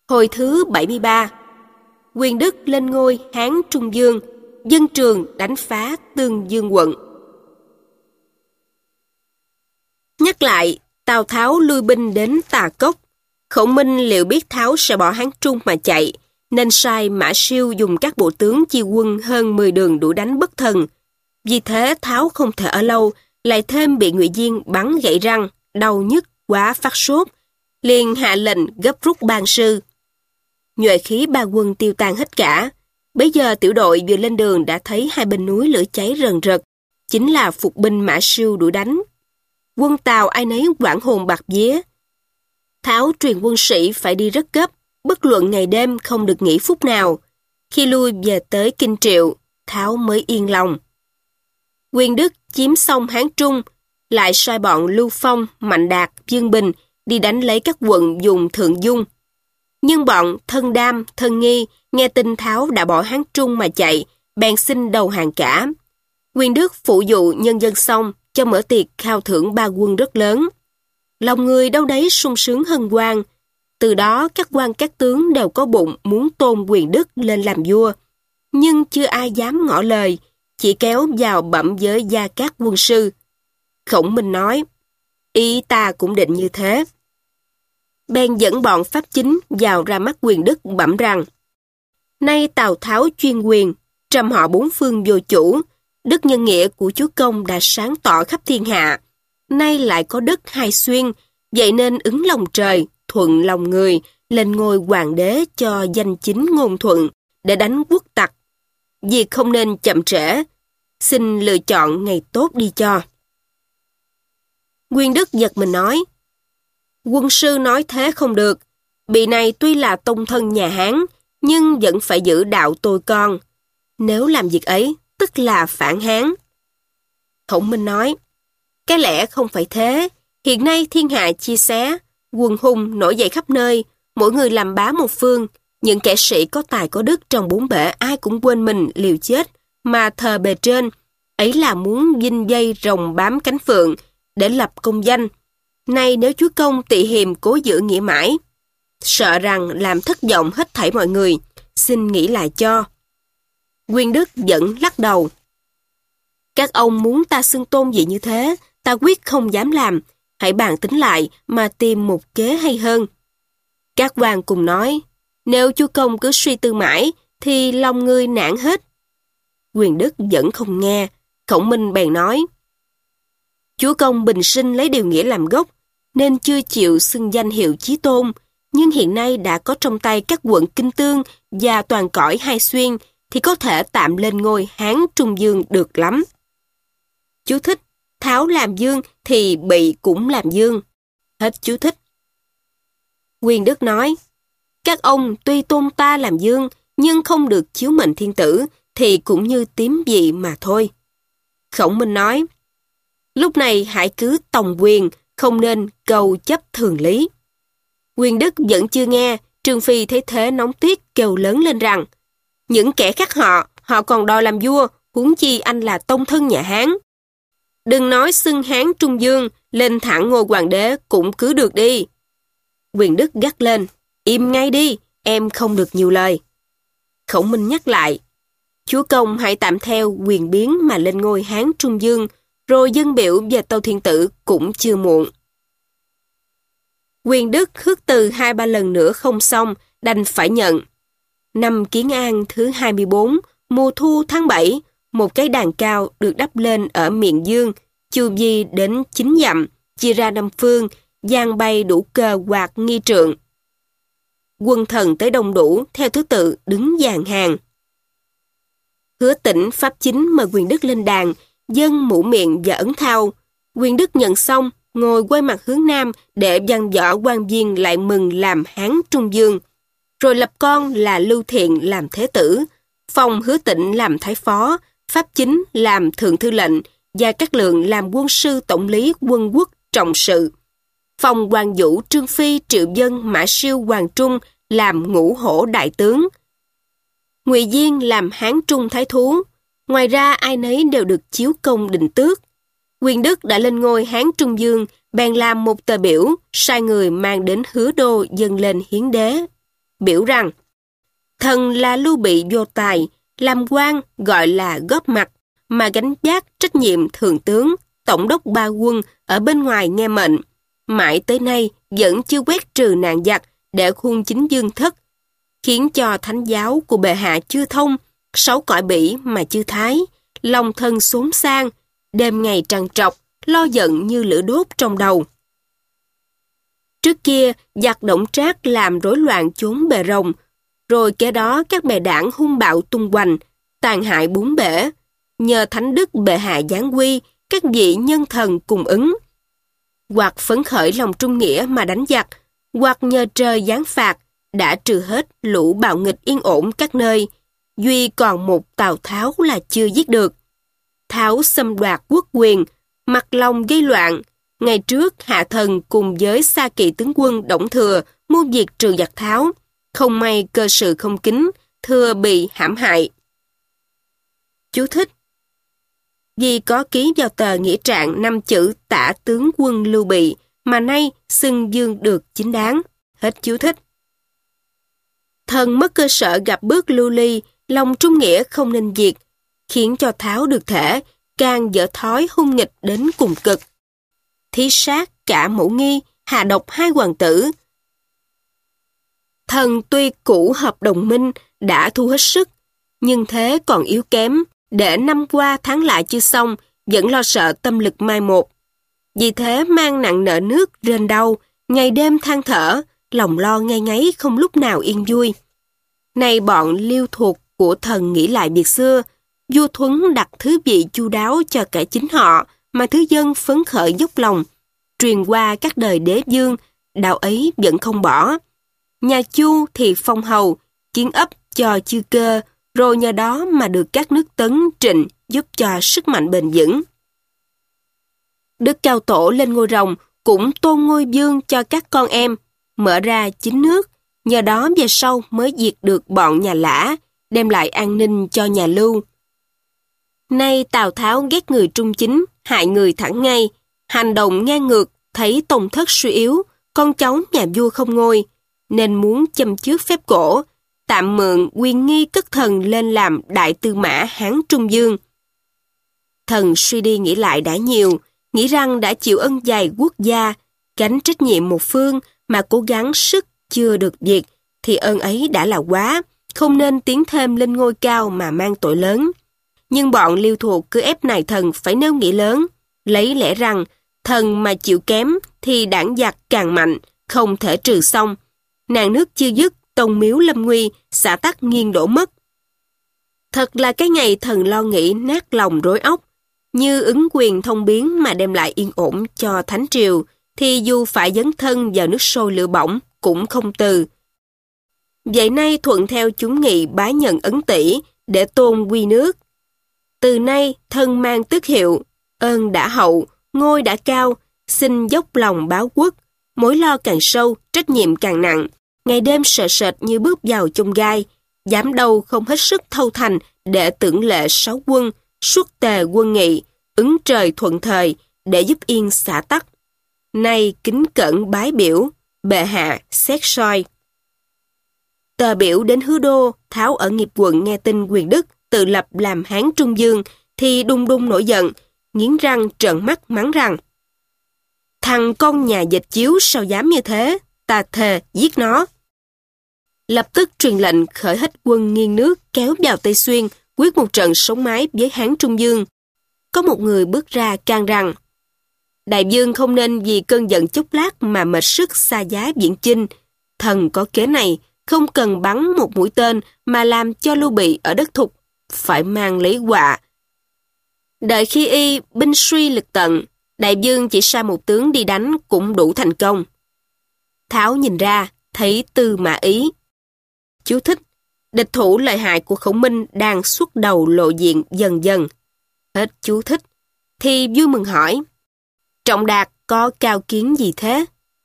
Hồi thứ 73. Quyền Đức lên ngôi Hán Trung Dương, dân Trường đánh phá Tương Dương quận. Nhắc lại, Tào Tháo lui binh đến Tà Cốc. Khổng Minh liệu biết Tháo sẽ bỏ Hán Trung mà chạy, nên sai Mã Siêu dùng các bộ tướng chia quân hơn 10 đường đuổi đánh bất thần. Vì thế Tháo không thể ở lâu, lại thêm bị Ngụy Diên bắn gãy răng, đau nhức quá phát sốt, liền hạ lệnh gấp rút ban sư. Nhuệ khí ba quân tiêu tan hết cả. Bấy giờ tiểu đội vừa lên đường đã thấy hai bên núi lửa cháy rần rật, chính là phục binh Mã Siêu đuổi đánh. Quân Tào ai nấy hoảng hồn bạt vía. Tháo truyền quân sĩ phải đi rất gấp, bất luận ngày đêm không được nghỉ phút nào. Khi lui về tới Kinh Triệu, Tháo mới yên lòng. Quyền Đức chiếm xong Hán Trung, lại sai bọn Lưu Phong, Mạnh Đạt, Dương Bình đi đánh lấy các quận vùng Thượng Dung. Nhưng bọn Thân Đam, Thân Nghi nghe tin Tháo đã bỏ Hán Trung mà chạy, bèn xin đầu hàng cả. Quyền Đức phụ dụ nhân dân xong, cho mở tiệc khao thưởng ba quân rất lớn. Lòng người đâu đấy sung sướng hân hoan. Từ đó các quan các tướng đều có bụng muốn tôn Quyền Đức lên làm vua. Nhưng chưa ai dám ngỏ lời, chỉ kéo vào bẩm với Gia Cát quân sư. Khổng Minh nói, ý ta cũng định như thế. Bèn dẫn bọn Pháp Chính vào ra mắt Quyền Đức bẩm rằng, nay Tào Tháo chuyên quyền, trầm họ bốn phương vô chủ, đức nhân nghĩa của chúa công đã sáng tỏ khắp thiên hạ, nay lại có đất hai xuyên, vậy nên ứng lòng trời, thuận lòng người, lên ngôi hoàng đế cho danh chính ngôn thuận, để đánh quốc tặc. Việc không nên chậm trễ, xin lựa chọn ngày tốt đi cho. Quyền Đức giật mình nói, quân sư nói thế không được, bị này tuy là tông thân nhà Hán, nhưng vẫn phải giữ đạo tôi con. Nếu làm việc ấy, tức là phản Hán. Khổng Minh nói, cái lẽ không phải thế, hiện nay thiên hạ chia xé, quần hùng nổi dậy khắp nơi, mỗi người làm bá một phương, những kẻ sĩ có tài có đức trong bốn bể ai cũng quên mình liều chết, mà thờ bề trên, ấy là muốn vinh dây rồng bám cánh phượng, để lập công danh. Nay nếu chúa công tị hiềm cố giữ nghĩa mãi, sợ rằng làm thất vọng hết thảy mọi người, xin nghĩ lại cho. Quyền Đức vẫn lắc đầu. Các ông muốn ta xưng tôn gì như thế, ta quyết không dám làm, hãy bàn tính lại mà tìm một kế hay hơn. Các quan cùng nói, nếu chúa công cứ suy tư mãi, thì lòng người nản hết. Quyền Đức vẫn không nghe, Khổng Minh bèn nói, chúa công bình sinh lấy điều nghĩa làm gốc, nên chưa chịu xưng danh hiệu chí tôn, nhưng hiện nay đã có trong tay các quận Kinh Tương và toàn cõi hai xuyên, thì có thể tạm lên ngôi Hán Trung Dương được lắm. Chú thích, Tháo làm dương thì Bị cũng làm dương. Hết chú thích. Quyền Đức nói, các ông tuy tôn ta làm dương, nhưng không được chiếu mệnh thiên tử, thì cũng như tím dị mà thôi. Khổng Minh nói, lúc này hãy cứ tòng quyền, không nên cầu chấp thường lý. Quyền Đức vẫn chưa nghe, Trương Phi thấy thế nóng tiết kêu lớn lên rằng, những kẻ khác họ còn đòi làm vua, huống chi anh là tông thân nhà Hán. Đừng nói xưng Hán Trung Dương, lên thẳng ngôi hoàng đế cũng cứ được đi. Quyền Đức gắt lên, im ngay đi, em không được nhiều lời. Khổng Minh nhắc lại, chúa công hãy tạm theo quyền biến mà lên ngôi Hán Trung Dương, rồi dân biểu về Tâu Thiên Tử cũng chưa muộn. Quyền Đức khước từ 2-3 lần nữa không xong, đành phải nhận. Năm Kiến An thứ 24, mùa thu tháng 7, một cái đàn cao được đắp lên ở miền dương, chu vi đến 9 dặm, chia ra 5 phương, giăng bay đủ cờ quạt nghi trượng. Quân thần tới đông đủ, theo thứ tự đứng dàn hàng. Hứa Tĩnh Pháp Chính mời Quyền Đức lên đàn, dâng mũ miệng và ấn thao. Quyền Đức nhận xong, ngồi quay mặt hướng nam để văn võ quan viên lại mừng làm Hán Trung Dương. Rồi lập con là Lưu Thiện làm thế tử, phong Hứa Tĩnh làm thái phó, Pháp Chính làm thượng thư lệnh và các lượng làm quân sư tổng lý quân quốc trọng sự. Phong Hoàng Vũ, Trương Phi, Triệu Dân, Mã Siêu, Hoàng Trung làm ngũ hổ đại tướng. Ngụy Diên làm Hán Trung thái thú. Ngoài ra ai nấy đều được chiếu công định tước. Quyền Đức đã lên ngôi Hán Trung Dương, bèn làm một tờ biểu, sai người mang đến Hứa Đô dâng lên hiến đế. biểu rằng thần là Lưu Bị vô tài, làm quan gọi là góp mặt, mà gánh vác trách nhiệm thượng tướng, tổng đốc ba quân ở bên ngoài nghe mệnh. Mãi tới nay vẫn chưa quét trừ nạn giặc để khuôn chính dương thất, khiến cho thánh giáo của bệ hạ chưa thông, sáu cõi bỉ mà chưa thái, lòng thân xốn sang, đêm ngày trằn trọc, lo giận như lửa đốt trong đầu. Trước kia, giặc Đổng Trác làm rối loạn chốn bề rồng, rồi kế đó các bè đảng hung bạo tung hoành, tàn hại bốn bể. Nhờ thánh đức bệ hạ giáng quy, các vị nhân thần cùng ứng. Hoặc phấn khởi lòng trung nghĩa mà đánh giặc, hoặc nhờ trời giáng phạt, đã trừ hết lũ bạo nghịch yên ổn các nơi. Duy còn một Tào Tháo là chưa giết được. Tháo xâm đoạt quốc quyền, mặt lòng gây loạn. Ngày trước hạ thần cùng với xa kỵ tướng quân Đổng Thừa mưu diệt trừ giặc Tháo. Không may cơ sự không kín, Thừa bị hãm hại. Chú thích: vì có ký vào tờ nghĩa trạng 5 chữ tả tướng quân Lưu Bị, mà nay xưng dương được chính đáng. Hết chú thích. Thần mất cơ sở gặp bước lưu ly, lòng trung nghĩa không nên diệt, khiến cho Tháo được thể, càng dở thói hung nghịch đến cùng cực. Thí sát cả mẫu nghi, hạ độc 2 hoàng tử. Thần tuy cũ hợp đồng minh, đã thu hết sức, nhưng thế còn yếu kém, để năm qua tháng lại chưa xong, vẫn lo sợ tâm lực mai một. Vì thế mang nặng nợ nước rên đau, ngày đêm than thở, lòng lo ngay ngáy không lúc nào yên vui. Nay bọn liêu thuộc của thần nghĩ lại việc xưa, vua Thuấn đặt thứ vị chu đáo cho cả chính họ, mà thứ dân phấn khởi dốc lòng, truyền qua các đời đế vương, đạo ấy vẫn không bỏ. Nhà Chu thì phong hầu, kiến ấp cho chư cơ, rồi nhờ đó mà được các nước Tấn, Trịnh giúp cho sức mạnh bền vững. Đức Cao Tổ lên ngôi rồng cũng tôn ngôi vương cho các con em, mở ra chính nước, nhờ đó về sau mới diệt được bọn nhà Lã, đem lại an ninh cho nhà Lưu. Nay Tào Tháo ghét người trung chính, hại người thẳng ngay, hành động ngang ngược, thấy tông thất suy yếu, con cháu nhà vua không ngôi, nên muốn châm chước phép cổ, tạm mượn quyền nghi cất thần lên làm đại tư mã Hán Trung Dương. Thần suy đi nghĩ lại đã nhiều, nghĩ rằng đã chịu ân dày quốc gia, gánh trách nhiệm một phương mà cố gắng sức chưa được diệt, thì ơn ấy đã là quá, không nên tiến thêm lên ngôi cao mà mang tội lớn. Nhưng bọn liêu thuộc cứ ép nài thần phải nêu nghĩa lớn, lấy lẽ rằng thần mà chịu kém thì đảng giặc càng mạnh, không thể trừ xong. Nạn nước chưa dứt, tông miếu lâm nguy, xã tắc nghiêng đổ mất. Thật là cái ngày thần lo nghĩ nát lòng rối óc, như ứng quyền thông biến mà đem lại yên ổn cho thánh triều, thì dù phải dấn thân vào nước sôi lửa bỏng cũng không từ. Vậy nay thuận theo chúng nghị bái nhận ấn tỷ để tôn quy nước. Từ nay thân mang tước hiệu, ơn đã hậu, ngôi đã cao, xin dốc lòng báo quốc, mối lo càng sâu, trách nhiệm càng nặng, ngày đêm sợ sệt như bước vào chông gai, dám đâu không hết sức thâu thành để tưởng lệ 6 quân, xuất tề quân nghị, ứng trời thuận thời để giúp yên xã tắc. Nay kính cẩn bái biểu, bệ hạ xét soi. Tờ biểu đến Hứa Đô, Tháo ở Nghiệp quận nghe tin Quyền Đức tự lập làm Hán Trung Dương thì đung đung nổi giận, nghiến răng trợn mắt mắng rằng: thằng con nhà dịch chiếu sao dám như thế, ta thề giết nó. Lập tức truyền lệnh khởi hết quân nghiêng nước kéo vào Tây Xuyên, quyết một trận sống mái với Hán Trung Dương. Có một người bước ra can rằng: đại vương không nên vì cơn giận chốc lát mà mệt sức xa giá viễn chinh. Thần có kế này, không cần bắn một mũi tên mà làm cho Lưu Bị ở đất Thục phải mang lấy họa. Đợi khi y binh suy lực tận, đại vương chỉ sai một tướng đi đánh cũng đủ thành công. Tháo nhìn ra, thấy Tư Mã Ý. Chú thích: địch thủ lợi hại của Khổng Minh đang xuất đầu lộ diện dần dần. Hết chú thích. Thì vui mừng hỏi: Trọng Đạt có cao kiến gì thế?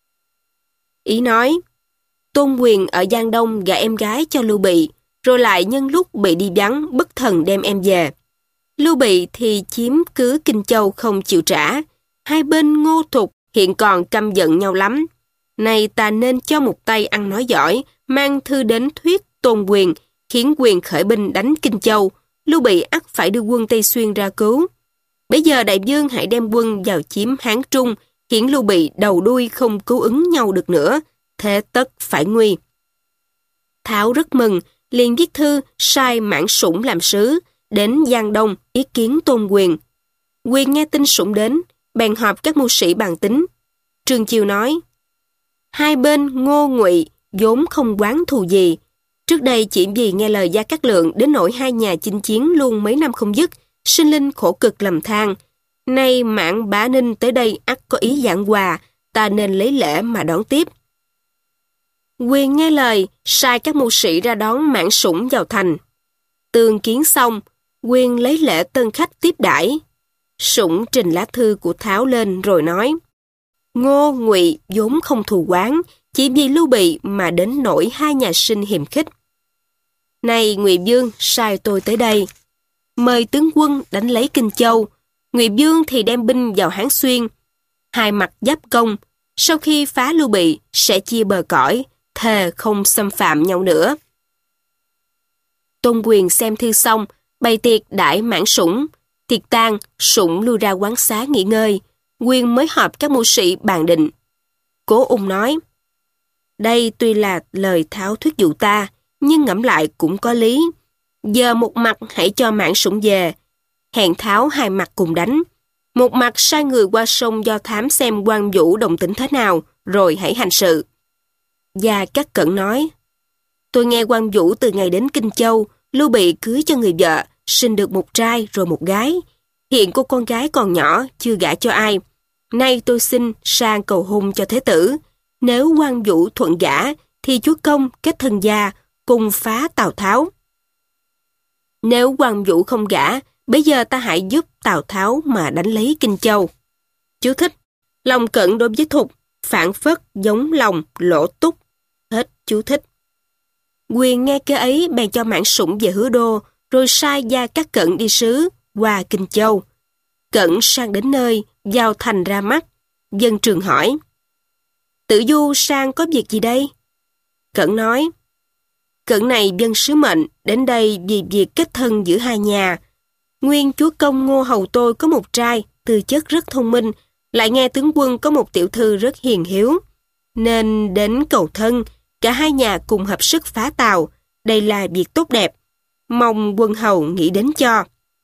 Ý nói: Tôn Quyền ở Giang Đông gả em gái cho Lưu Bị, rồi lại nhân lúc bị đi vắng bất thần đem em về. Lưu Bị thì chiếm cứ Kinh Châu không chịu trả. Hai bên Ngô Thục hiện còn căm giận nhau lắm. Nay ta nên cho một tay ăn nói giỏi, mang thư đến thuyết Tôn Quyền, khiến Quyền khởi binh đánh Kinh Châu. Lưu Bị ắt phải đưa quân Tây Xuyên ra cứu. Bây giờ đại vương hãy đem quân vào chiếm Hán Trung, khiến Lưu Bị đầu đuôi không cứu ứng nhau được nữa, thế tất phải nguy. Tháo rất mừng, liền viết thư sai Mãn Sủng làm sứ, đến Giang Đông ý kiến Tôn Quyền. Quyền nghe tin Sủng đến, bèn họp các mưu sĩ bàn tính. Trương Chiêu nói, hai bên Ngô Ngụy vốn không oán thù gì. Trước đây chỉ vì nghe lời Gia Cát Lượng đến nỗi hai nhà chinh chiến luôn mấy năm không dứt, sinh linh khổ cực lầm than. Nay Mãn Bá Ninh tới đây ắt có ý giảng hòa, ta nên lấy lễ mà đón tiếp. Quyền nghe lời, sai các mưu sĩ ra đón Mãn Sủng vào thành. Tương kiến xong, Quyền lấy lễ tân khách tiếp đãi. Sủng trình lá thư của Tháo lên rồi nói, Ngô Ngụy vốn không thù oán, chỉ vì Lưu Bị mà đến nỗi hai nhà sinh hiềm khích. Này Ngụy Vương sai tôi tới đây, mời tướng quân đánh lấy Kinh Châu. Ngụy Vương thì đem binh vào Hán Xuyên, hai mặt giáp công. Sau khi phá Lưu Bị sẽ chia bờ cõi, thề không xâm phạm nhau nữa. Tôn Quyền xem thư xong, bày tiệc đãi Mãn Sủng. Tiệc tan, Sủng lui ra quán xá nghỉ ngơi. Quyền mới họp các mưu sĩ bàn định. Cố Ung nói, đây tuy là lời Tháo thuyết dụ ta, nhưng ngẫm lại cũng có lý. Giờ một mặt hãy cho Mãn Sủng về, hẹn Tháo hai mặt cùng đánh. Một mặt sai người qua sông do thám xem Quan Vũ động tĩnh thế nào, rồi hãy hành sự. Gia Cát Cẩn nói, tôi nghe Quan Vũ từ ngày đến Kinh Châu, Lưu Bị cưới cho người vợ, sinh được một trai rồi một gái. Hiện cô con gái còn nhỏ, chưa gả cho ai. Nay tôi xin sang cầu hôn cho thế tử. Nếu Quan Vũ thuận gả, thì chúa công kết thân gia, cùng phá Tào Tháo. Nếu Quan Vũ không gả, bây giờ ta hãy giúp Tào Tháo mà đánh lấy Kinh Châu. Chú thích, lòng cận đối với thục, phản phất giống lòng lỗ túc. Hết chú thích. Quyền nghe kế ấy bèn cho Mãn Sủng về Hứa Đô, rồi sai Gia Cát Cẩn đi sứ qua Kinh Châu. Cẩn sang đến nơi, vào thành ra mắt. Dân Trường hỏi, Tử Du sang có việc gì đây? Cẩn nói, Cẩn này dân sứ mệnh, đến đây vì việc kết thân giữa hai nhà. Nguyên chúa công Ngô Hầu tôi có một trai, tư chất rất thông minh, lại nghe tướng quân có một tiểu thư rất hiền hiếu. Nên đến cầu thân, cả hai nhà cùng hợp sức phá Tào. Đây là việc tốt đẹp, mong quân hầu nghĩ đến cho.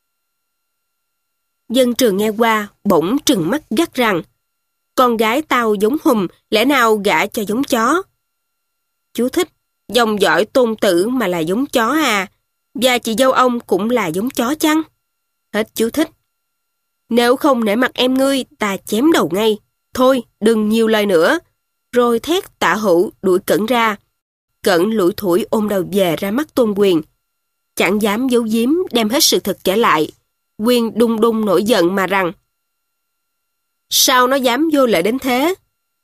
Dân Trường nghe qua, bỗng trừng mắt gắt rằng, con gái tao giống hùm, lẽ nào gả cho giống chó? Chú thích, dòng dõi Tôn Tử mà là giống chó à? Và chị dâu ông cũng là giống chó chăng? Hết chú thích. Nếu không nể mặt em ngươi, ta chém đầu ngay. Thôi, đừng nhiều lời nữa. Rồi thét Tạ Hữu đuổi Cẩn ra. Cẩn lủi thủi ôm đầu về ra mắt Tôn Quyền. Chẳng dám giấu giếm, đem hết sự thật kể lại. Quyền đung đung nổi giận mà rằng, sao nó dám vô lễ đến thế?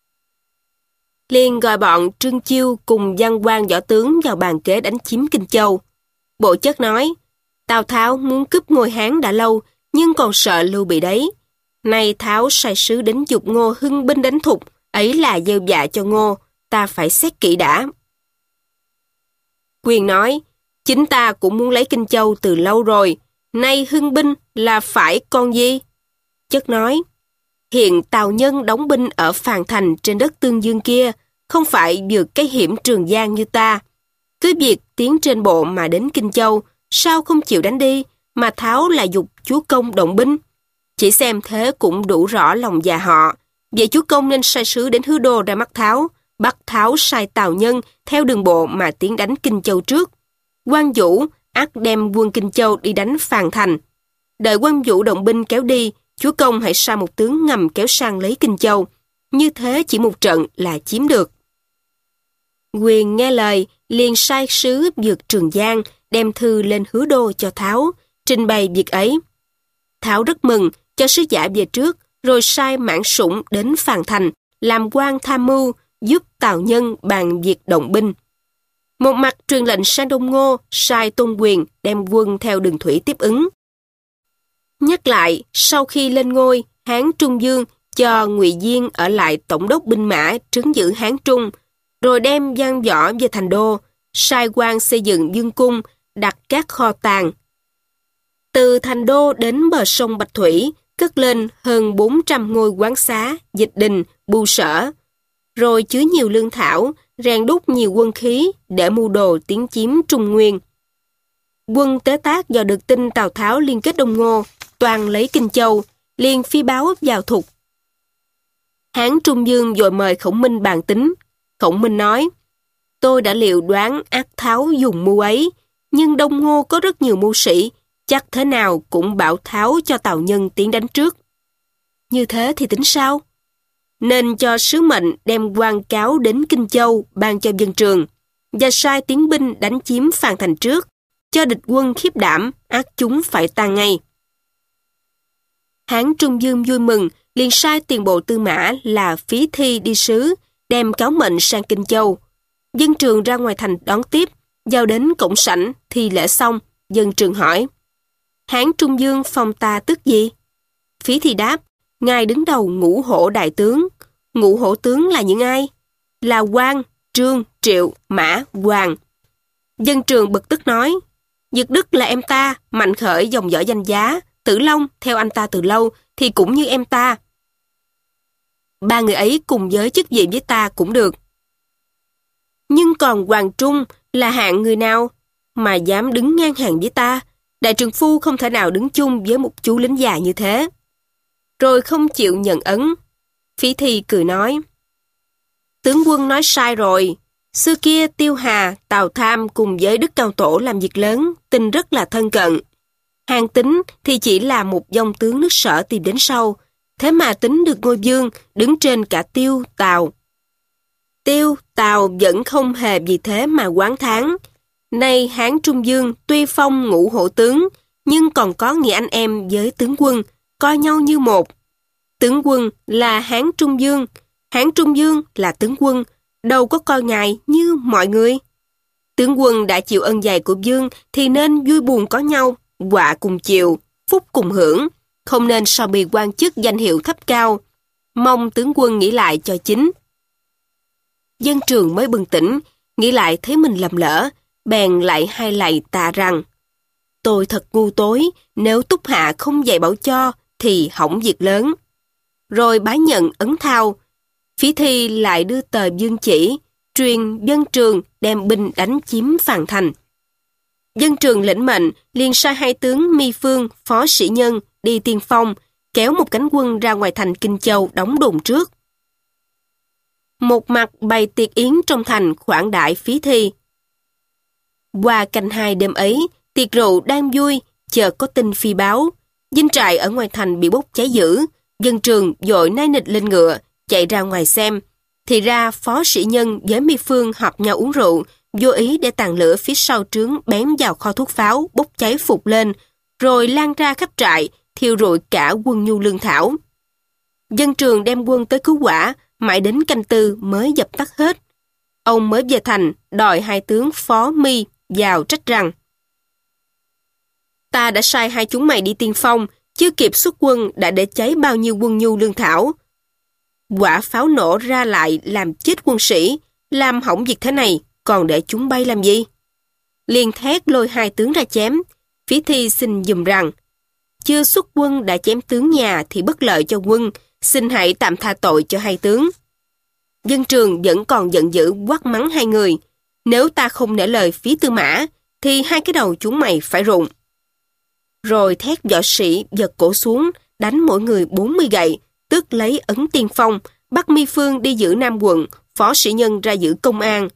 Liền gọi bọn Trương Chiêu cùng văn quan võ tướng vào bàn kế đánh chiếm Kinh Châu. Bộ Chất nói, Tào Tháo muốn cướp ngôi Hán đã lâu, nhưng còn sợ Lưu Bị đấy. Nay Tháo sai sứ đến giục Ngô hưng binh đánh Thục, ấy là gieo dạ cho Ngô, ta phải xét kỹ đã. Quyền nói, chính ta cũng muốn lấy Kinh Châu từ lâu rồi, nay hưng binh là phải con gì? Chất nói, hiện Tào Nhân đóng binh ở Phàn Thành trên đất Tương Dương kia, không phải vượt cái hiểm Trường Giang như ta. Cứ việc tiến trên bộ mà đến Kinh Châu, sao không chịu đánh đi, mà Tháo là giục chúa công động binh. Chỉ xem thế cũng đủ rõ lòng già họ. Vậy chúa công nên sai sứ đến Hứa Đô ra mắt Tháo, bắt Tháo sai Tào Nhân theo đường bộ mà tiến đánh Kinh Châu trước. Quan Vũ ắt đem quân Kinh Châu đi đánh Phàn Thành. Đợi Quan Vũ động binh kéo đi, chúa công hãy sai một tướng ngầm kéo sang lấy Kinh Châu. Như thế chỉ một trận là chiếm được. Quyền nghe lời, liền sai sứ vượt Trường Giang, đem thư lên Hứa Đô cho Tháo, trình bày việc ấy. Tháo rất mừng, cho sứ giả về trước, rồi sai Mãn Sủng đến Phàn Thành, làm quan tham mưu, giúp Tào Nhân bàn việc động binh. Một mặt truyền lệnh sang Đông Ngô, sai Tôn Quyền đem quân theo đường thủy tiếp ứng. Nhắc lại, sau khi lên ngôi, Hán Trung Dương cho Ngụy Diên ở lại tổng đốc binh mã trấn giữ Hán Trung, rồi đem Văn Võ về thành đô, sai quan xây dựng vương cung, đặt các kho tàng. Từ thành đô đến bờ sông Bạch Thủy, cất lên hơn 400 ngôi quán xá, dịch đình, bu sở, rồi chứa nhiều lương thảo, rèn đúc nhiều quân khí để mưu đồ tiến chiếm Trung Nguyên. Quân Tế Tác do được tin Tào Tháo liên kết Đông Ngô, toàn lấy Kinh Châu, liền phi báo vào Thục. Hán Trung Dương vội mời Khổng Minh bàn tính. Khổng Minh nói, tôi đã liệu đoán ác Tháo dùng mưu ấy, nhưng Đông Ngô có rất nhiều mưu sĩ, chắc thế nào cũng bảo Tháo cho Tào Nhân tiến đánh trước. Như thế thì tính sao? Nên cho sứ mệnh đem quan cáo đến Kinh Châu ban cho Dân Trường, và sai tiến binh đánh chiếm Phàn Thành trước, cho địch quân khiếp đảm, ác chúng phải tan ngay. Hán Trung Dương vui mừng, liền sai tiền bộ tư mã là Phí Thi đi sứ, đem cáo mệnh sang Kinh Châu. Dân Trường ra ngoài thành đón tiếp, giao đến cổng sảnh, thi lễ xong, Dân Trường hỏi, Hán Trung Dương phong ta tước gì? Phí Thi đáp, ngài đứng đầu Ngũ Hổ đại tướng. Ngũ Hổ tướng là những ai? Là Quan, Trương, Triệu, Mã, Hoàng. Dân Trường bực tức nói, Dực Đức là em ta, Mạnh Khởi dòng dõi danh giá, Tử Long theo anh ta từ lâu thì cũng như em ta. Ba người ấy cùng giới chức vị với ta cũng được. Nhưng còn Hoàng Trung là hạng người nào mà dám đứng ngang hàng với ta? Đại trượng phu không thể nào đứng chung với một chú lính già như thế. Rồi không chịu nhận ấn. Phí Thi cười nói, tướng quân nói sai rồi. Xưa kia Tiêu Hà, Tào Tham cùng với Đức Cao Tổ làm việc lớn, tình rất là thân cận. Hàn Tín thì chỉ là một dòng tướng nước Sở tìm đến sau, thế mà Tín được ngôi vương, đứng trên cả Tiêu, Tào. Tiêu, Tào vẫn không hề vì thế mà oán thán. Nay Hán Trung Dương tuy phong Ngũ Hổ tướng, nhưng còn có nghĩa anh em với tướng quân, coi nhau như một. Tướng quân là Hán Trung Dương, Hán Trung Dương là tướng quân, đâu có coi ngài như mọi người. Tướng quân đã chịu ân dày của vương thì nên vui buồn có nhau, họa cùng chịu, phúc cùng hưởng, không nên so bì quan chức danh hiệu thấp cao. Mong tướng quân nghĩ lại cho chính. Dân Trường mới bừng tỉnh, nghĩ lại thấy mình lầm lỡ, bèn lại hai lạy tạ rằng, tôi thật ngu tối, nếu Túc Hạ không dạy bảo cho thì hỏng việc lớn. Rồi bái nhận ấn thao. Phí Thi lại đưa tờ vương chỉ, truyền Dân Trường đem binh đánh chiếm Phàn Thành. Dân Trường lĩnh mệnh, liền sai hai tướng Mi Phương, Phó Sĩ Nhân đi tiên phong, kéo một cánh quân ra ngoài thành Kinh Châu đóng đồn trước. Một mặt bày tiệc yến trong thành khoản đãi Phí Thi. Qua canh hai đêm ấy, tiệc rượu đang vui, chợt có tin phi báo. Dinh trại ở ngoài thành bị bốc cháy dữ. Dân Trường vội nai nịch lên ngựa, chạy ra ngoài xem. Thì ra Phó Sĩ Nhân với Mi Phương họp nhau uống rượu, vô ý để tàn lửa phía sau trướng bén vào kho thuốc pháo, bốc cháy phục lên, rồi lan ra khắp trại, thiêu rụi cả quân nhu lương thảo. Dân Trường đem quân tới cứu hỏa, mãi đến canh tư mới dập tắt hết. Ông mới về thành, đòi hai tướng Phó Mi vào trách rằng, ta đã sai hai chúng mày đi tiên phong, chưa kịp xuất quân đã để cháy bao nhiêu quân nhu lương thảo. Quả pháo nổ ra lại làm chết quân sĩ, làm hỏng việc thế này, còn để chúng bay làm gì? Liền thét lôi hai tướng ra chém. Phí Thi xin dùm rằng, chưa xuất quân đã chém tướng nhà thì bất lợi cho quân, xin hãy tạm tha tội cho hai tướng. Dân Trường vẫn còn giận dữ quát mắng hai người, nếu ta không nể lời Phí Tư Mã, thì hai cái đầu chúng mày phải rụng. Rồi thét võ sĩ giật cổ xuống, đánh mỗi người 40 gậy, tức lấy ấn tiên phong, bắt Mi Phương đi giữ Nam quận, Phó Sĩ Nhân ra giữ Công an.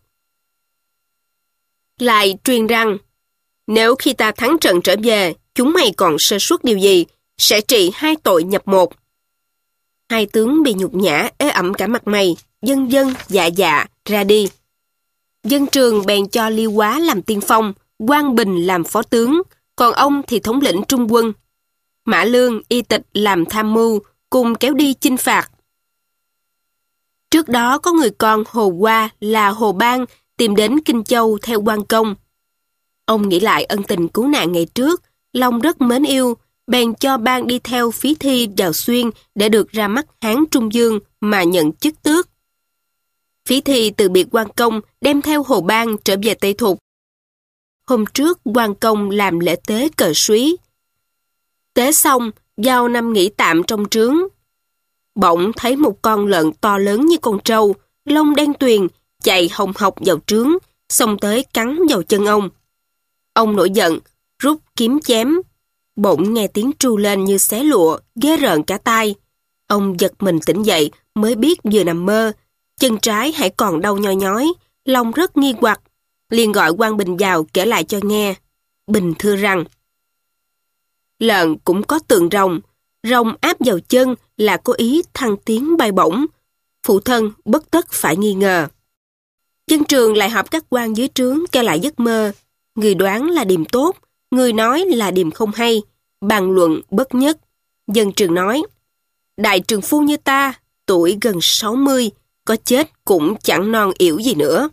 Lại truyền rằng, nếu khi ta thắng trận trở về, chúng mày còn sơ suất điều gì, sẽ trị hai tội nhập một. Hai tướng bị nhục nhã, ế ẩm cả mặt mày, dân dân, dạ dạ, ra đi. Dân Trường bèn cho Liêu Quá làm tiên phong, Quang Bình làm phó tướng, còn ông thì thống lĩnh trung quân. Mã Lương, Y Tịch làm tham mưu, cùng kéo đi chinh phạt. Trước đó có người con Hồ Hoa là Hồ Bang tìm đến Kinh Châu theo quan công. Ông nghĩ lại ân tình cứu nạn ngày trước, lòng rất mến yêu, bèn cho ban đi theo Phí Thi vào Xuyên để được ra mắt Hán Trung Dương mà nhận chức tước. Phí Thi từ biệt quan công, đem theo Hồ Ban trở về Tây Thục. Hôm trước quan công làm lễ tế cờ súy. Tế xong, vào nằm nghỉ tạm trong trướng. Bỗng thấy một con lợn to lớn như con trâu, lông đen tuyền, chạy hồng hộc vào trướng, xông tới cắn vào chân ông. Ông nổi giận, rút kiếm chém. Bỗng nghe tiếng tru lên như xé lụa, ghê rợn cả tai. Ông giật mình tỉnh dậy, mới biết vừa nằm mơ. Chân trái hãy còn đau nhoi nhói, lòng rất nghi hoặc. Liền gọi quan Bình vào kể lại cho nghe. Bình thưa rằng, lợn cũng có tượng rồng áp vào chân là có ý thăng tiến bay bổng. Phụ thân bất tất phải nghi ngờ. Dân trường lại họp các quan dưới trướng kể lại giấc mơ. Người đoán là điềm tốt, người nói là điềm không hay, bàn luận bất nhất. Dân trường nói, đại trường phu như ta, tuổi gần 60, có chết cũng chẳng non yểu gì nữa.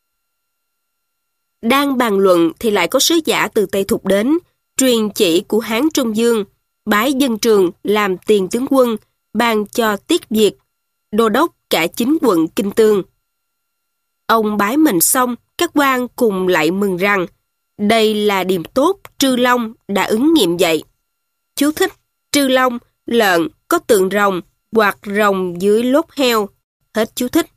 Đang bàn luận thì lại có sứ giả từ Tây Thục đến, truyền chỉ của Hán Trung Dương, bái Dân Trường làm tiền tướng quân, ban cho Tiết Việt, đô đốc cả 9 quận Kinh Tương. Ông bái mình xong, các quan cùng lại mừng rằng, đây là điềm tốt Trư Long đã ứng nghiệm vậy. Chú thích, Trư Long, lợn có tượng rồng hoặc rồng dưới lốt heo. Hết chú thích.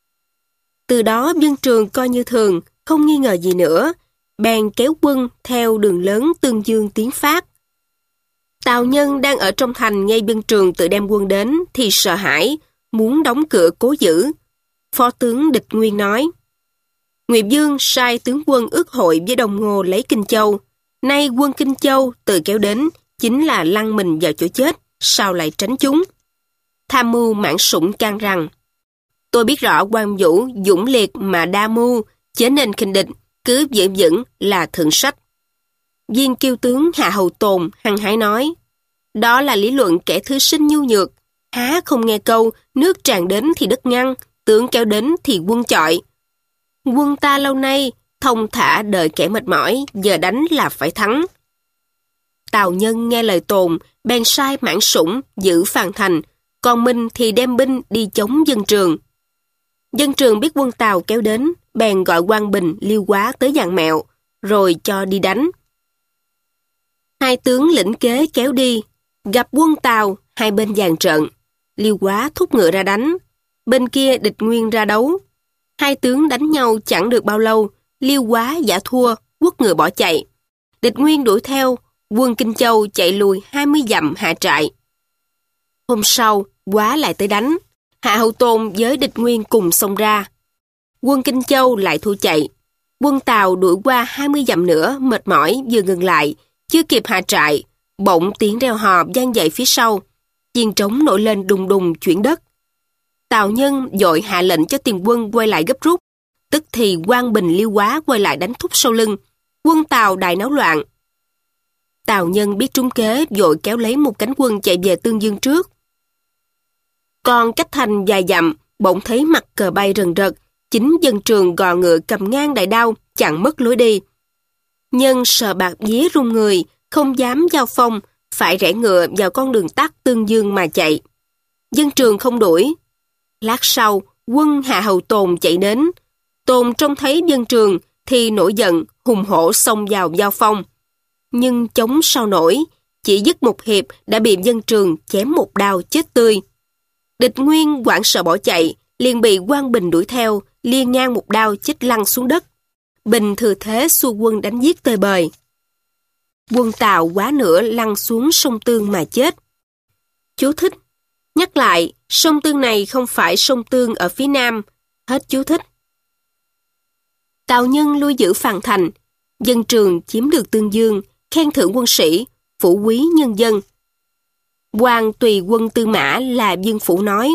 Từ đó Dân Trường coi như thường, không nghi ngờ gì nữa, bèn kéo quân theo đường lớn Tương Dương tiến phát. Tào Nhân đang ở trong thành nghe Dân Trường tự đem quân đến thì sợ hãi, muốn đóng cửa cố giữ. Phó tướng Địch Nguyên nói, Ngụy Dương sai tướng quân ước hội với Đông Ngô lấy Kinh Châu. Nay quân Kinh Châu tự kéo đến, chính là lăn mình vào chỗ chết, sao lại tránh chúng? Tham mưu Mãn Sủng can rằng, tôi biết rõ Quan Vũ dũng liệt mà đa mưu, chớ nên khinh địch, cứ giữ vững là thượng sách. Viên Kiêu tướng Hạ Hầu Tồn hăng hái nói, đó là lý luận kẻ thư sinh nhu nhược, há không nghe câu nước tràn đến thì đất ngăn, tướng kéo đến thì quân chọi. Quân ta lâu nay thông thả đợi kẻ mệt mỏi, giờ đánh là phải thắng. Tào Nhân nghe lời Tồn, bèn sai Mãn Sủng giữ Phàn Thành, còn Minh thì đem binh đi chống Dân Trường. Dân Trường biết quân Tào kéo đến, bèn gọi Quang Bình, Liêu Quá tới dàn mẹo, rồi cho đi đánh. Hai tướng lĩnh kế kéo đi, gặp quân Tào, hai bên dàn trận. Liêu Quá thúc ngựa ra đánh, bên kia Địch Nguyên ra đấu. Hai tướng đánh nhau chẳng được bao lâu, Liêu Quá giả thua, quất ngựa bỏ chạy. Địch Nguyên đuổi theo, quân Kinh Châu chạy lùi 20 dặm hạ trại. Hôm sau, Quá lại tới đánh, Hạ Hầu Tôn với Địch Nguyên cùng xông ra. Quân Kinh Châu lại thua chạy. Quân Tào đuổi qua 20 dặm nữa, mệt mỏi vừa ngừng lại, chưa kịp hạ trại, bỗng tiếng reo hò vang dậy phía sau. Chiên trống nổi lên đùng đùng chuyển đất. Tào Nhân vội hạ lệnh cho tiền quân quay lại gấp rút. Tức thì Quang Bình, Liêu Quá quay lại đánh thúc sau lưng. Quân Tào đại náo loạn. Tào Nhân biết trúng kế, vội kéo lấy một cánh quân chạy về Tương Dương trước. Còn cách thành vài dặm, bỗng thấy mặt cờ bay rần rật. Chính Dân Trường gò ngựa cầm ngang đại đao, chặn mất lối đi. Nhân sợ bạc vía run người, không dám giao phong, phải rẽ ngựa vào con đường tắt Tương Dương mà chạy. Dân Trường không đuổi. Lát sau, quân Hạ Hầu Tồn chạy đến. Tồn trông thấy Dân Trường thì nổi giận, hùng hổ xông vào giao phong. Nhưng chống sao nổi, chỉ dứt một hiệp đã bị Dân Trường chém một đao chết tươi. Địch Nguyên hoảng sợ bỏ chạy, liền bị Quang Bình đuổi theo, liên ngang một đao chết lăn xuống đất. Bình thừa thế xua quân đánh giết tơi bời. Quân Tào quá nữa lăn xuống sông Tương mà chết. Chú thích. Nhắc lại, sông Tương này không phải sông Tương ở phía nam. Hết chú thích. Tào Nhân lui giữ Phàn Thành. Dân Trường chiếm được Tương Dương, khen thưởng quân sĩ, phủ quý nhân dân. Quan tùy quân Tư Mã là Dương Phủ nói,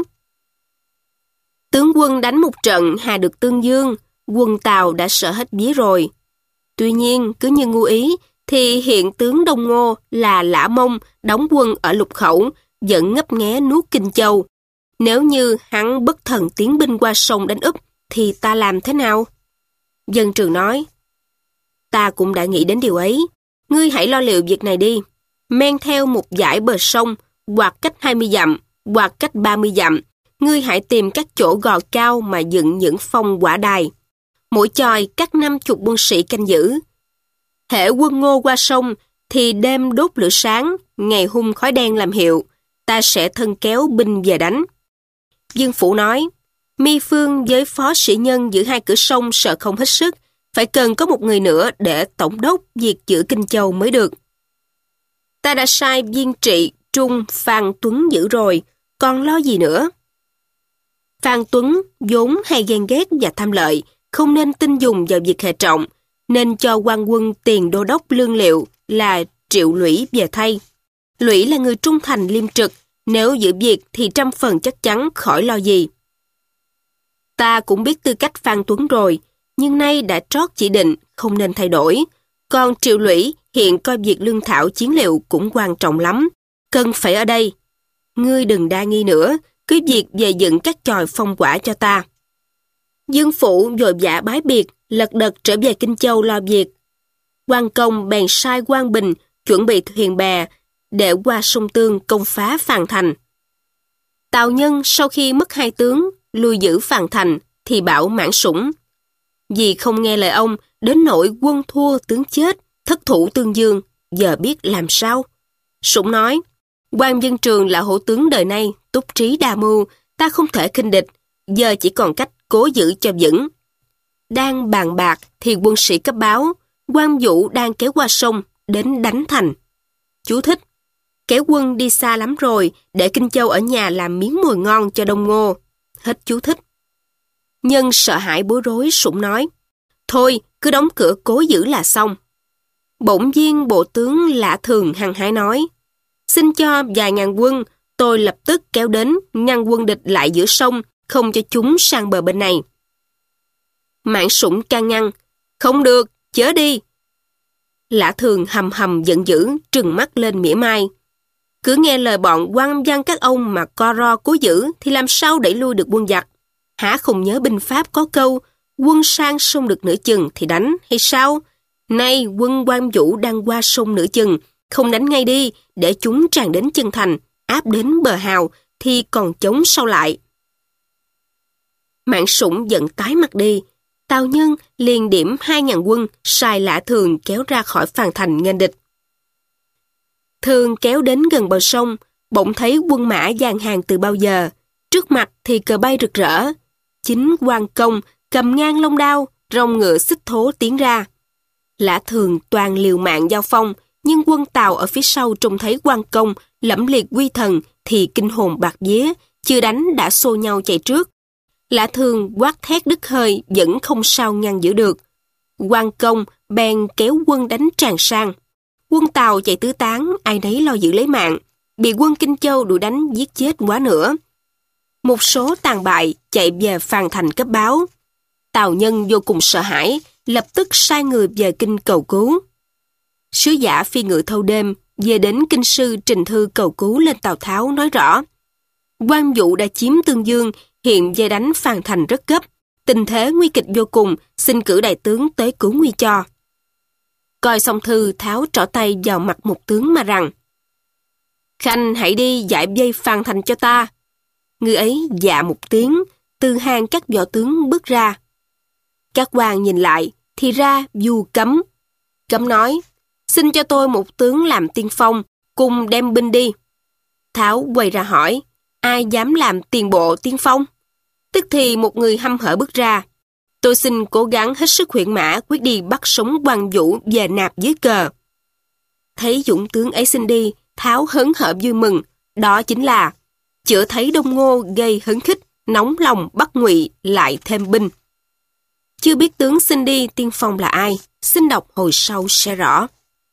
tướng quân đánh một trận hà được Tương Dương, quân Tào đã sợ hết vía rồi. Tuy nhiên, cứ như ngu ý, thì hiện tướng Đông Ngô là Lã Mông đóng quân ở Lục Khẩu, vẫn ngấp nghé nuốt Kinh Châu. Nếu như hắn bất thần tiến binh qua sông đánh úp, thì ta làm thế nào? Dân Trường nói, ta cũng đã nghĩ đến điều ấy. Ngươi hãy lo liệu việc này đi. men theo một dải bờ sông, hoặc cách 20 dặm, hoặc cách 30 dặm, ngươi hãy tìm các chỗ gò cao mà dựng những phong quả đài. Mỗi chòi các 50 quân sĩ canh giữ. Hễ quân Ngô qua sông, thì đêm đốt lửa sáng, ngày hun khói đen làm hiệu, ta sẽ thân kéo binh về đánh. Dương Phủ nói, Mi Phương với phó sĩ nhân giữ 2 cửa sông sợ không hết sức, phải cần có một người nữa để tổng đốc việc giữ Kinh Châu mới được. Ta đã sai viên trị, Trung, Phan Tuấn giữ rồi, còn lo gì nữa? Phan Tuấn vốn hay ghen ghét và tham lợi, không nên tin dùng vào việc hệ trọng, nên cho quan quân tiền đô đốc lương liệu là Triệu Lũy về thay. Lũy là người trung thành liêm trực, nếu giữ việc thì 100% chắc chắn khỏi lo gì. Ta cũng biết tư cách Phan Tuấn rồi, nhưng nay đã trót chỉ định, không nên thay đổi. Còn Triệu Lũy hiện coi việc lương thảo chiến liệu cũng quan trọng lắm, cần phải ở đây. Ngươi đừng đa nghi nữa, cứ việc về dựng các chòi phong quả cho ta. Dương Phủ vội vã bái biệt, lật đật trở về Kinh Châu lo việc. Quan Công bèn sai Quan Bình chuẩn bị thuyền bè để qua sông Tương công phá Phàn Thành. Tào Nhân sau khi mất 2 tướng, lui giữ Phàn Thành thì bảo Mãn Sủng. Vì không nghe lời ông, đến nỗi quân thua tướng chết, thất thủ tương dương, giờ biết làm sao? Sủng nói, Quan Dân Trường là hổ tướng đời nay, túc trí đa mưu, ta không thể khinh địch, giờ chỉ còn cách cố giữ cho vững. Đang bàn bạc thì quân sĩ cấp báo, Quan Vũ đang kéo qua sông, đến đánh thành. Chú thích, kéo quân đi xa lắm rồi, để Kinh Châu ở nhà làm miếng mồi ngon cho Đông Ngô. Hết chú thích. Nhân sợ hãi bối rối, Sủng nói, thôi, cứ đóng cửa cố giữ là xong. Bỗng viên bộ tướng Lã Thường hăng hái nói, xin cho vài ngàn quân, tôi lập tức kéo đến, ngăn quân địch lại giữa sông, không cho chúng sang bờ bên này. Mãn Sủng can ngăn, không được, chớ đi. Lã Thường hầm hầm giận dữ, trừng mắt lên mỉa mai. Cứ nghe lời bọn quan văn các ông mà co ro cố giữ thì làm sao đẩy lui được quân giặc? Hả không nhớ binh pháp có câu, quân sang sông được nửa chừng thì đánh hay sao? Nay quân Quan Vũ đang qua sông nửa chừng, không đánh ngay đi để chúng tràn đến chân thành, áp đến bờ hào thì còn chống sau lại. Mãn Sủng giận tái mặt đi. Tào Nhân liền điểm 2.000 quân sai Lã Thường kéo ra khỏi Phàn Thành nghênh địch. Thường kéo đến gần bờ sông, bỗng thấy quân mã dàn hàng từ bao giờ. Trước mặt thì cờ bay rực rỡ. Chính Quan Công cầm ngang lông đao, rồng ngựa xích thố tiến ra. Lã Thường toàn liều mạng giao phong, nhưng quân Tào ở phía sau trông thấy Quan Công lẫm liệt uy thần thì kinh hồn bạt vía, chưa đánh đã xô nhau chạy trước. Lã Thường quát thét đứt hơi vẫn không sao ngăn giữ được. Quan Công bèn kéo quân đánh tràn sang. Quân Tào chạy tứ tán, ai nấy lo giữ lấy mạng, bị quân Kinh Châu đuổi đánh giết chết quá nữa. Một số tàn bại chạy về Phàn Thành cấp báo. Tào Nhân vô cùng sợ hãi, lập tức sai người về kinh cầu cứu. Sứ giả phi ngự thâu đêm về đến kinh sư trình thư cầu cứu lên Tào Tháo nói rõ. Quan Vũ đã chiếm Tương Dương, hiện về đánh Phàn Thành rất gấp, tình thế nguy kịch vô cùng, xin cử đại tướng tới cứu nguy cho. Coi xong thư, Tháo trỏ tay vào mặt một tướng mà rằng, Khanh hãy đi giải vây Phàn Thành cho ta. Người ấy dạ một tiếng, từ hàng các võ tướng bước ra. Các quan nhìn lại, thì ra Du Cấm. Cấm nói, xin cho tôi một tướng làm tiên phong, cùng đem binh đi. Tháo quay ra hỏi, ai dám làm tiền bộ tiên phong? Tức thì một người hăm hở bước ra. Tôi xin cố gắng hết sức huyễn mã quyết đi bắt sống Quan Vũ về nạp dưới cờ. Thấy dũng tướng ấy xin đi, Tháo hớn hở vui mừng. Đó chính là chữa thấy Đông Ngô gây hứng khích, nóng lòng bắt Ngụy lại thêm binh. Chưa biết tướng xin đi tiên phong là ai, xin đọc hồi sau sẽ rõ.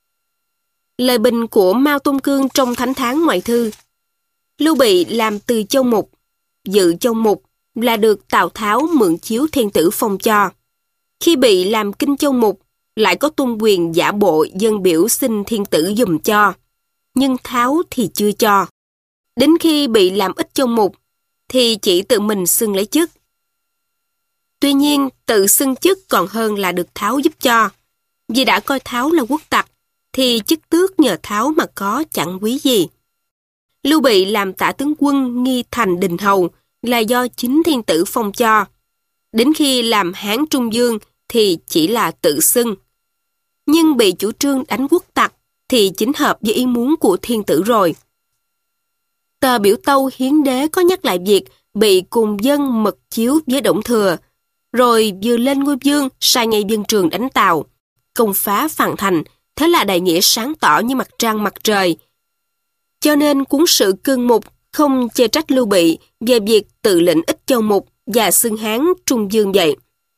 Lời bình của Mao Tôn Cương trong Thánh Tháng Ngoại Thư. Lưu Bị làm từ châu mục, dự châu mục là được Tào Tháo mượn chiếu thiên tử phong cho. Khi Bị làm kinh châu mục, lại có tôn quyền giả bộ dân biểu xin thiên tử dùm cho, nhưng Tháo thì chưa cho. Đến khi Bị làm ít châu mục, thì chỉ tự mình xưng lấy chức. Tuy nhiên, tự xưng chức còn hơn là được Tháo giúp cho, vì đã coi Tháo là quốc tặc, thì chức tước nhờ Tháo mà có chẳng quý gì. Lưu Bị làm tả tướng quân nghi thành đình hầu là do chính thiên tử phong cho. Đến khi làm Hán Trung Dương thì chỉ là tự xưng. Nhưng bị chủ trương đánh quốc tặc thì chính hợp với ý muốn của thiên tử rồi. Tờ biểu tâu hiến đế có nhắc lại việc bị cùng dân mật chiếu với Đổng Thừa, rồi vừa lên ngôi vương sai ngay dân Trường đánh Tào, công phá Phàn Thành, thế là đại nghĩa sáng tỏ như mặt trăng mặt trời. Cho nên cuốn sử Cương Mục không chê trách Lưu Bị về việc tự lĩnh ích châu mục và xưng Hán Trung Dương vậy.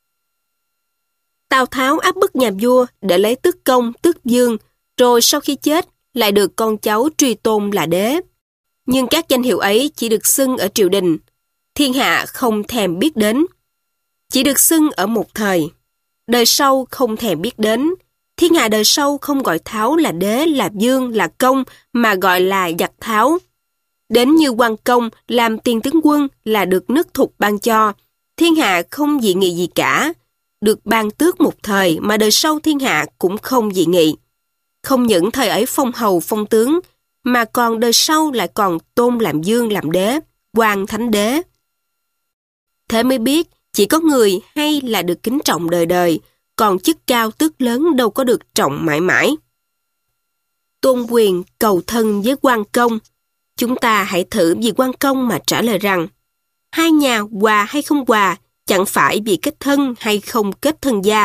Tào Tháo áp bức nhà vua để lấy tước công, tước dương, rồi sau khi chết lại được con cháu truy tôn là đế. Nhưng các danh hiệu ấy chỉ được xưng ở triều đình, thiên hạ không thèm biết đến. Chỉ được xưng ở một thời, đời sau không thèm biết đến. Thiên hạ đời sau không gọi Tháo là đế, là vương, là công, mà gọi là giặc Tháo. Đến như Quan Công làm tiền tướng quân là được nước thục ban cho, thiên hạ không dị nghị gì cả. Được ban tước một thời mà đời sau thiên hạ cũng không dị nghị. Không những thời ấy phong hầu phong tướng, mà còn đời sau lại còn tôn làm vương làm đế, quan thánh đế. Thế mới biết chỉ có người hay là được kính trọng đời đời, còn chức cao tước lớn đâu có được trọng mãi mãi. Tôn quyền cầu thân với Quan Công. Chúng ta hãy thử vì Quan Công mà trả lời rằng hai nhà hòa hay không hòa chẳng phải vì kết thân hay không kết thân gia.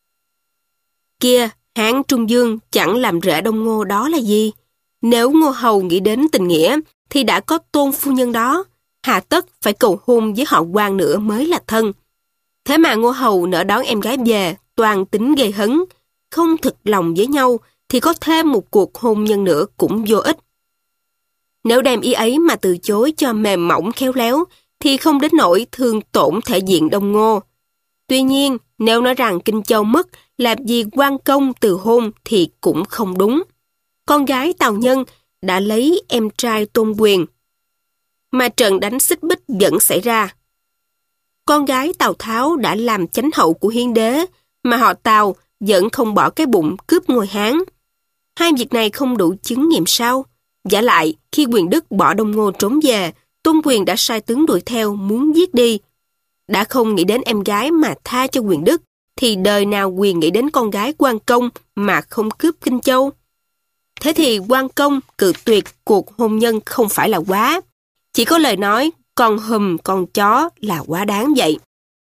Kia, Hán Trung Dương chẳng làm rễ Đông Ngô đó là gì? Nếu Ngô Hầu nghĩ đến tình nghĩa thì đã có Tôn phu nhân đó, hà tất phải cầu hôn với họ Quan nữa mới là thân. Thế mà Ngô Hầu nỡ đón em gái về, toàn tính gây hấn, không thực lòng với nhau thì có thêm một cuộc hôn nhân nữa cũng vô ích. Nếu đem ý ấy mà từ chối cho mềm mỏng khéo léo thì không đến nỗi thương tổn thể diện Đông Ngô. Tuy nhiên, nếu nói rằng Kinh Châu mất là vì Quan Công từ hôn thì cũng không đúng. Con gái Tào Nhân đã lấy em trai Tôn Quyền, mà trận đánh xích bích vẫn xảy ra. Con gái Tào Tháo đã làm chánh hậu của Hiến đế, mà họ Tào vẫn không bỏ cái bụng cướp ngôi Hán. Hai việc này không đủ chứng nghiệm sao? Vả lại, khi Quyền Đức bỏ Đông Ngô trốn về, Tôn Quyền đã sai tướng đuổi theo muốn giết đi. Đã không nghĩ đến em gái mà tha cho Quyền Đức, thì đời nào Quyền nghĩ đến con gái Quan Công mà không cướp Kinh Châu? Thế thì Quan Công cự tuyệt cuộc hôn nhân không phải là quá. Chỉ có lời nói con hùm con chó là quá đáng vậy.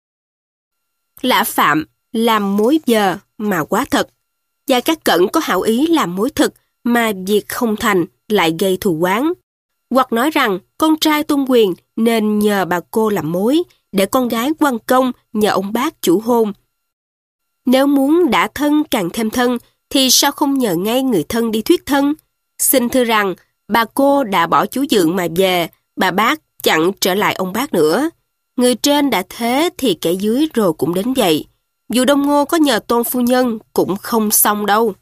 Lã Phạm làm mối giờ mà quá thật. Và các Cẩn có hảo ý làm mối thực mà việc không thành lại gây thù oán. Hoặc nói rằng con trai Tôn Quyền nên nhờ bà cô làm mối, để con gái Quan Công nhờ ông bác chủ hôn. Nếu muốn đã thân càng thêm thân, thì sao không nhờ ngay người thân đi thuyết thân? Xin thưa rằng, bà cô đã bỏ chú dượng mà về, bà bác chẳng trở lại ông bác nữa. Người trên đã thế thì kẻ dưới rồi cũng đến vậy. Dù Đông Ngô có nhờ Tôn phu nhân cũng không xong đâu.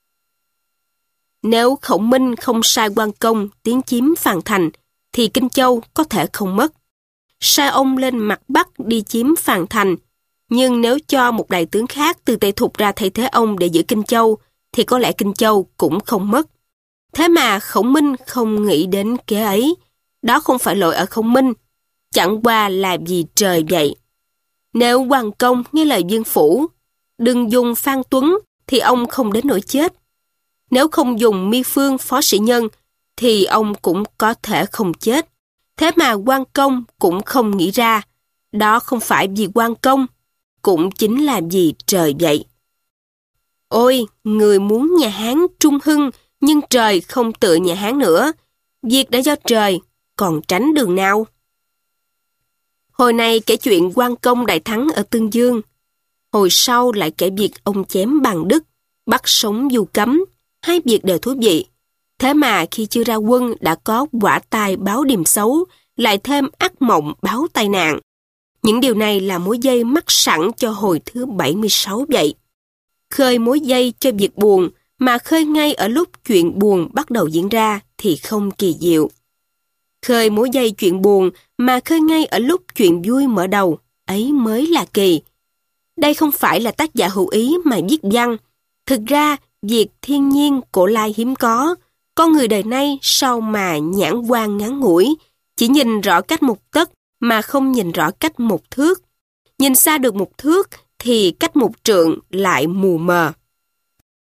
Nếu Khổng Minh không sai Quan Công tiến chiếm Phàn Thành, thì Kinh Châu có thể không mất. Sai ông lên mặt Bắc đi chiếm Phàn Thành, nhưng nếu cho một đại tướng khác từ Tây Thục ra thay thế ông để giữ Kinh Châu, thì có lẽ Kinh Châu cũng không mất. Thế mà Khổng Minh không nghĩ đến kế ấy. Đó không phải lỗi ở Khổng Minh, chẳng qua là vì trời vậy. Nếu Hoàng Công nghe lời Vương Phủ, đừng dùng Phan Tuấn, thì ông không đến nỗi chết. Nếu không dùng Mi Phương phó sĩ nhân, thì ông cũng có thể không chết. Thế mà Quan Công cũng không nghĩ ra. Đó không phải vì Quan Công, cũng chính là vì trời vậy. Ôi, người muốn nhà Hán trung hưng, nhưng trời không tựa nhà Hán nữa. Việc đã do trời, còn tránh đường nào? Hồi này kể chuyện Quan Công đại thắng ở Tương Dương. Hồi sau lại kể việc ông chém Bằng Đức, bắt sống Du Cấm. Hai việc đều thú vị. Thế mà khi chưa ra quân đã có quả tai báo điềm xấu, lại thêm ác mộng báo tai nạn. Những điều này là mối dây mắc sẵn cho hồi thứ 76 vậy. Khơi mối dây cho việc buồn, mà khơi ngay ở lúc chuyện buồn bắt đầu diễn ra thì không kỳ diệu. Khơi mối dây chuyện buồn mà khơi ngay ở lúc chuyện vui mở đầu, ấy mới là kỳ. Đây không phải là tác giả hữu ý mà viết văn. Thực ra, việc thiên nhiên cổ lai hiếm có. Con người đời nay sao mà nhãn quan ngắn ngủi, chỉ nhìn rõ cách một tấc mà không nhìn rõ cách một thước. Nhìn xa được một thước thì cách một trượng lại mù mờ.